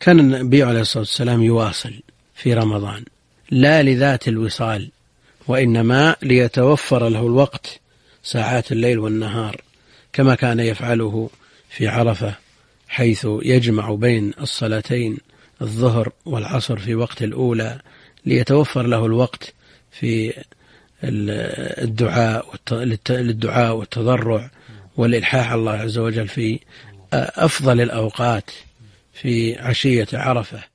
كان النبي عليه الصلاة والسلام يواصل في رمضان لا لذات الوصال، وإنما ليتوفر له الوقت ساعات الليل والنهار، كما كان يفعله في عرفة، حيث يجمع بين الصلاتين الظهر والعصر في وقت الأولى، ليتوفر له الوقت في للدعاء والتضرع والإلحاح على الله عز وجل في أفضل الأوقات في عشية عرفة.